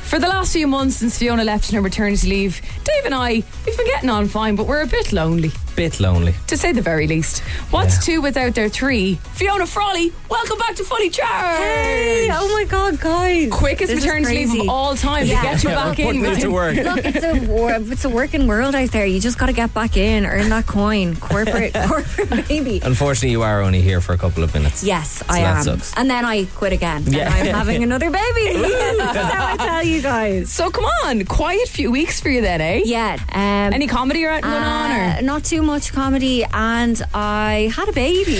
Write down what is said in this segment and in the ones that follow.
For the last few months since Fiona left on her maternity leave, Dave and I, we've been getting on fine, but we're a bit lonely. To say the very least. What's two without their three? Fiona Frawley, welcome back to Fully Charged. Hey, oh my God, guys. Quickest maternity leave of all time to get you back in. Putting it to work. Look, it's a working world out there. You just got to get back in, earn that coin. Corporate baby. Unfortunately, you are only here for a couple of minutes. Yes, I am. Sucks. And then I quit again. And I'm having another baby. That's how I tell you guys. So come on, quiet few weeks for you then, eh? Yeah. Any comedy you're out going on? Or? Not too much comedy, and I had a baby.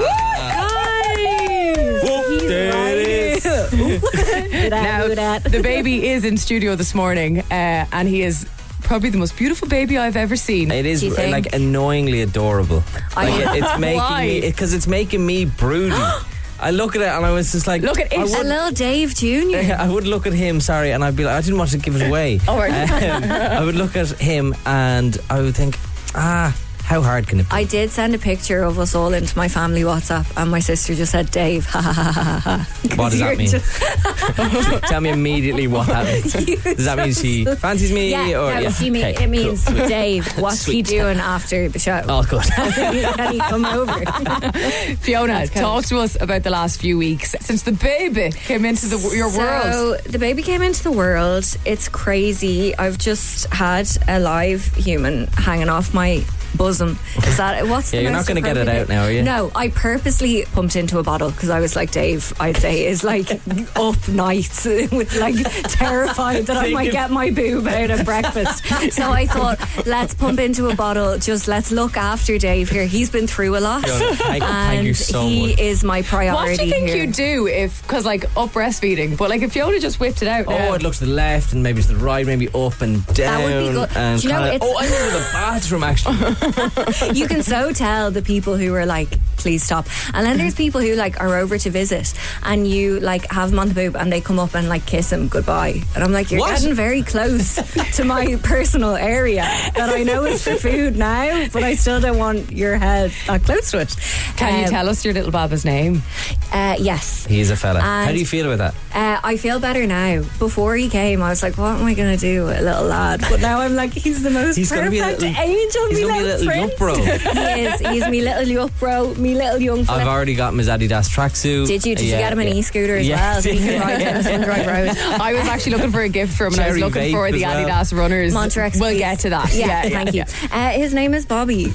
Now, the baby is in studio this morning, and he is probably the most beautiful baby I've ever seen. It is like annoyingly adorable. It's making Why? me, because it's making me broody. I look at it and I was just like, look at it. A little Dave Jr. I would look at him, sorry, and I'd be like, I didn't want to give it away. Oh, right. I would look at him and I would think, how hard can it be? I did send a picture of us all into my family WhatsApp, and my sister just said, Dave, ha ha ha ha ha. What does that mean? Tell me immediately what that means. Does that mean she fancies me? It means Dave, what's he doing after the show? Oh, good. Can he come over? Fiona, talk to us about the last few weeks since the baby came into your world. So the baby came into the world. It's crazy. I've just had a live human hanging off my bosom. Is that what's the you're not going to get it out now, are you? No, I purposely pumped into a bottle because I was like, Dave, I'd say, is like up nights with like terrified that I might get my boob out at breakfast. So I thought, let's pump into a bottle. Just let's look after Dave here. He's been through a lot. Thank you so much. He is my priority. What do you think here. you'd do because like up breastfeeding, but like if Fiona just whipped it out now? I'd look to the left and maybe to the right, maybe up and down. That would be good. And do you know, I went to the bathroom actually. You can so tell the people who are like, please stop. And then there's people who like are over to visit and you like have them on the boob and they come up and like kiss him goodbye. And I'm like, you're getting very close to my personal area that I know is for food now, but I still don't want your head that close to it. Can you tell us your little baba's name? Yes. He is a fella. How do you feel about that? I feel better now. Before he came, I was like, what am I going to do with a little lad? But now I'm like, he's the most perfect angel. He's going to be a little yup bro. He is. He's me little yup bro, me little young fella. I've already got his Adidas tracksuit. Did you? Did you get him an e-scooter as well? So he can ride down the Sun-Drive Road. I was actually looking for a gift for him, and I was looking for the Adidas runners. Montrex, we'll get to that. Yeah, thank you. His name is Bobby.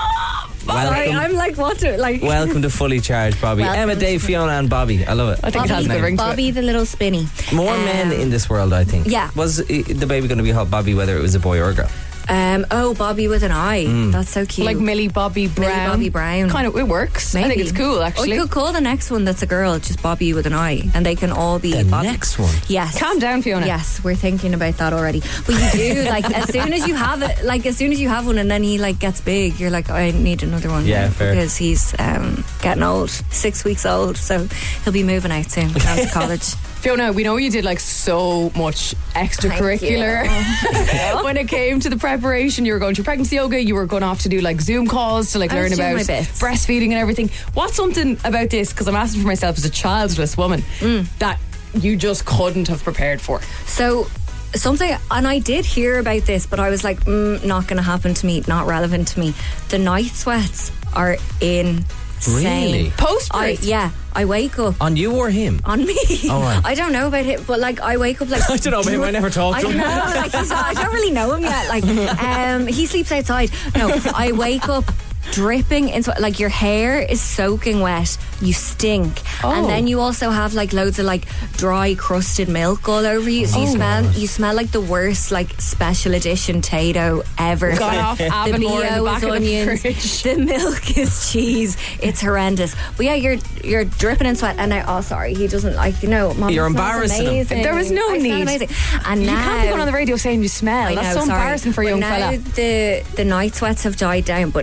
Sorry, I'm like, what? Welcome to Fully Charged, Bobby. Emma, Dave, Fiona, and Bobby. I love it. I think it has a good ring to it. Bobby the little spinny. More men in this world, I think. Yeah. Was the baby going to be called Bobby, whether it was a boy or a girl? Bobby with an I. That's so cute. Like Millie Bobby Brown. Millie Bobby Brown. Kind of, it works. Maybe. I think it's cool, actually. We could call the next one that's a girl just Bobby with an I, and they can all be Bobby. Next one? Yes. Calm down, Fiona. Yes, we're thinking about that already. But you do, like, as soon as you have it, like, as soon as you have one and then he, like, gets big, you're like, I need another one. Yeah, fair. Because he's getting old, 6 weeks old, so he'll be moving out soon, down to college. Fiona, we know you did like so much extracurricular when it came to the preparation. You were going to pregnancy yoga, you were going off to do like Zoom calls to like learn about breastfeeding and everything. What's something about this, because I'm asking for myself as a childless woman, that you just couldn't have prepared for? So something, and I did hear about this, but I was like, not going to happen to me, not relevant to me. The night sweats are insane. Really? Post-birth? Yeah. I wake up. On you or him? On me. Oh, right. I don't know about him, but like I wake up like I don't know about him. I never talked to him. I don't really know him yet. Like he sleeps outside. No, I wake up dripping in sweat. Like your hair is soaking wet, you stink, and then you also have like loads of like dry crusted milk all over you, so you smell like the worst like special edition Tato ever. Got off the Avonmore in the back of the fridge. The milk is cheese. It's horrendous. But yeah, you're dripping in sweat, and he doesn't like, Mom, you're embarrassing him. There was no need. And you now, can't be going on the radio saying you smell. That's so embarrassing for a young fella. The night sweats have died down, but now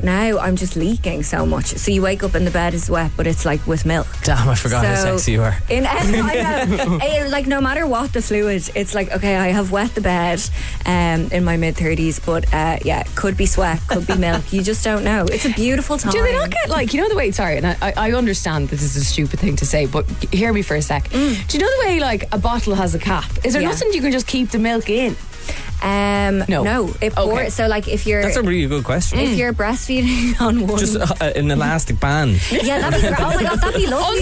I'm just leaking so much. So you wake up and the bed is wet, but it's like with milk. Damn, I forgot how sexy you are. Like no matter what the fluid, it's like, okay, I have wet the bed in my mid-30s, but could be sweat, could be milk. You just don't know. It's a beautiful time. Do they not get like, you know the way, sorry, and I understand this is a stupid thing to say, but hear me for a sec. Do you know the way like a bottle has a cap? Is there nothing you can just keep the milk in? No. It pours. So like if you're, that's a really good question. If you're breastfeeding on one, just an elastic band. Yeah, that'd be great. Oh my god, that'd be lovely.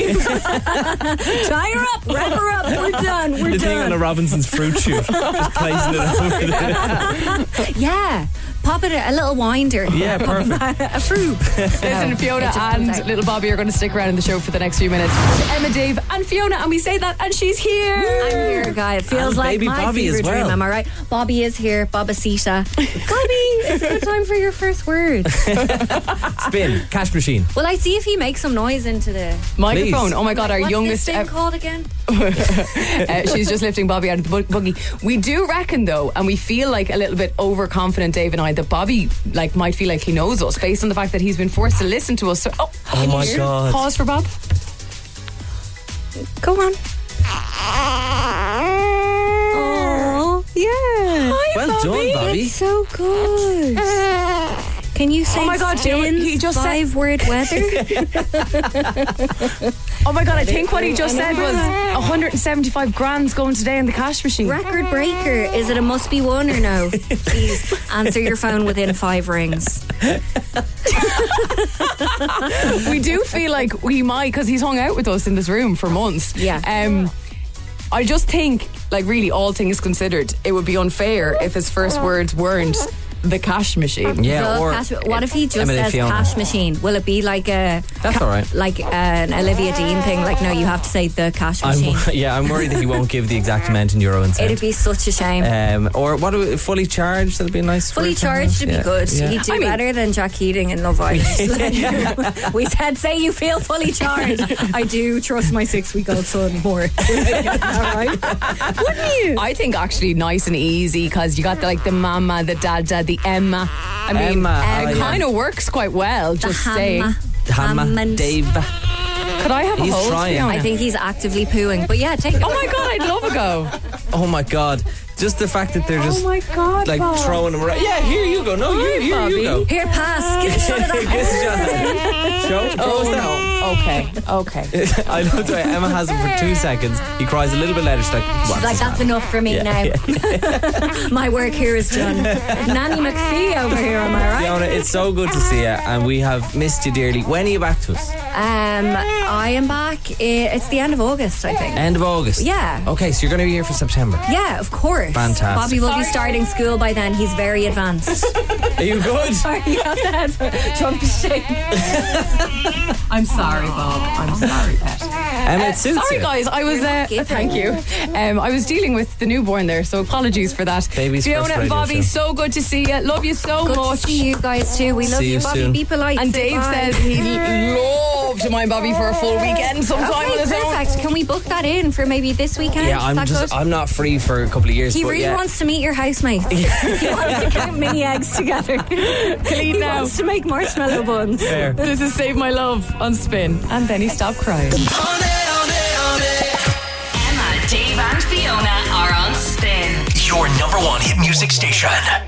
Tie her up, wrap her up. We're done. The thing on a Robinson's fruit shoot, just placing it over there. Yeah. Pop it a little winder. Yeah, perfect. A fruit. Listen, Fiona and little Bobby are going to stick around in the show for the next few minutes. Emma, Dave and Fiona, and we say that and she's here. I'm here, guy. It feels and like baby my Bobby fever as well. dream, am I right? Bobby is here, Bobacita. Bobby, it's a good time for your first word. Spin, cash machine. Well, I see if he makes some noise into the microphone. Please. Oh my god, our What's youngest this thing called again? She's just lifting Bobby out of the buggy. We do reckon though, and we feel like a little bit overconfident, Dave and I, that Bobby like might feel like he knows us based on the fact that he's been forced to listen to us. So, oh my god. Pause for Bob. Go on. Oh yeah. Hi, well Bobby. done, Bobby. It's so good. Can you say, oh my god, he just 5-word weather? Oh my god, I think what he just said was 175 grand's going today in the cash machine. Record breaker. Is it a must be one or no? Please answer your phone within 5 rings. We do feel like we might, because he's hung out with us in this room for months. Yeah. I just think, like really, all things considered, it would be unfair if his first words weren't the cash machine. Yeah, or what if he just says cash machine? Will it be like a that's all right, like an Olivia Dean thing? Like, no, you have to say the cash machine. I'm worried that he won't give the exact amount in euro and cent. It'd be such a shame. Or what? Fully charged? That'd be a nice. Fully charged would be good. Yeah. He'd do better than Jack Keating in Love Island. We said, say you feel fully charged. I do trust my 6-week-old son more. Right? Wouldn't you? I think actually nice and easy, because you got the mama, the dada, the Emma. I mean, it kind of works quite well. Just saying. Hamma, Dave. Could I have a hold? I think he's actively pooing. But yeah, take it. Oh my god, I'd love a go. Oh my god. Just the fact that they're just oh my god, like Bob. Throwing them around. Yeah, here you go. No, here you go. Here, pass. Give a shot of that. Show. Okay. I love the way Emma has him for 2 seconds. He cries a little bit later. She's like, that's enough for me now. Yeah. My work here is done. Nanny McPhee over here, am I right? Fiona, it's so good to see you, and we have missed you dearly. When are you back to us? I am back. It's the end of August, I think. End of August? Yeah. Okay, so you're going to be here for September? Yeah, of course. Fantastic. Bobby will be starting school by then. He's very advanced. Are you good? Sorry, you have to head for Trump shake. I'm sorry, Bob. I'm sorry, pet. It suits sorry, you. guys. I was. Thank you. I was dealing with the newborn there, so apologies for that. Baby's Fiona and Bobby, so good to see you. Love you so good much. To see you guys too. We love you, Bobby. Soon. Be polite. And Dave says he'd love to mind Bobby for a full weekend sometime on his own. Perfect. Can we book that in for maybe this weekend? Yeah, I'm not free for a couple of years. He really wants to meet your housemates. He wants to count mini eggs together. He wants to make marshmallow buns. Fair. This is Save My Love on Spin. And then he stopped crying. Emma, Dave and Fiona are on Spin. Your #1 hit music station.